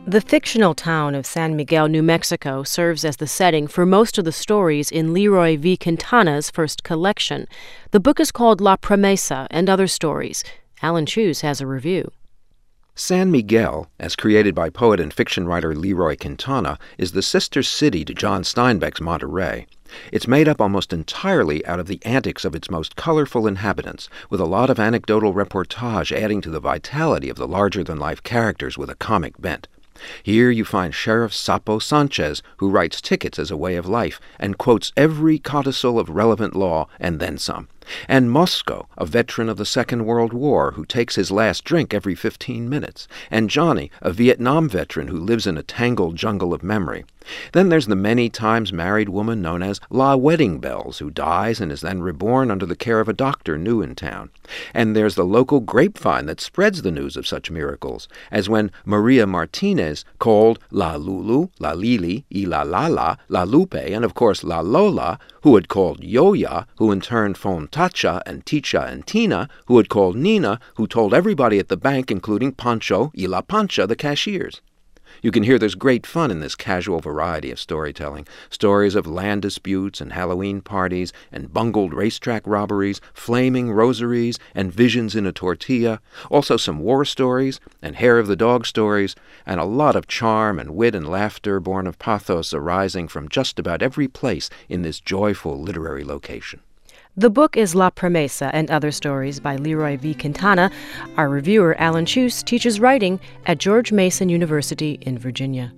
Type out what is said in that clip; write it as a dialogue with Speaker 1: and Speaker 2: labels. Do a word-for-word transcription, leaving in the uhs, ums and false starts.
Speaker 1: The fictional town of San Miguel, New Mexico, serves as the setting for most of the stories in Leroy V. Quintana's first collection. The book is called La Promesa and Other Stories. Alan Cheuse has a review.
Speaker 2: San Miguel, as created by poet and fiction writer Leroy Quintana, is the sister city to John Steinbeck's Monterey. It's made up almost entirely out of the antics of its most colorful inhabitants, with a lot of anecdotal reportage adding to the vitality of the larger-than-life characters with a comic bent. Here you find Sheriff Sapo Sanchez, who writes tickets as a way of life and quotes every codicil of relevant law and then some. And Mosco, a veteran of the Second World War who takes his last drink every fifteen minutes. And Johnny, a Vietnam veteran who lives in a tangled jungle of memory. Then there's the many times married woman known as La Wedding Bells, who dies and is then reborn under the care of a doctor new in town. And there's the local grapevine that spreads the news of such miracles, as when Maria Martinez called La Lulu, La Lili, y La Lala, La Lupe, and of course La Lola, who had called Yoya, who in turn phoned Tacha and Ticha and Tina, who had called Nina, who told everybody at the bank, including Pancho y La Pancha, the cashiers. You can hear there's great fun in this casual variety of storytelling. Stories of land disputes and Halloween parties and bungled racetrack robberies, flaming rosaries, and visions in a tortilla. Also some war stories and hair of the dog stories, and a lot of charm and wit and laughter born of pathos arising from just about every place in this joyful literary location.
Speaker 1: The book is La Promesa and Other Stories by Leroy V. Quintana. Our reviewer, Alan Cheuse, teaches writing at George Mason University in Virginia.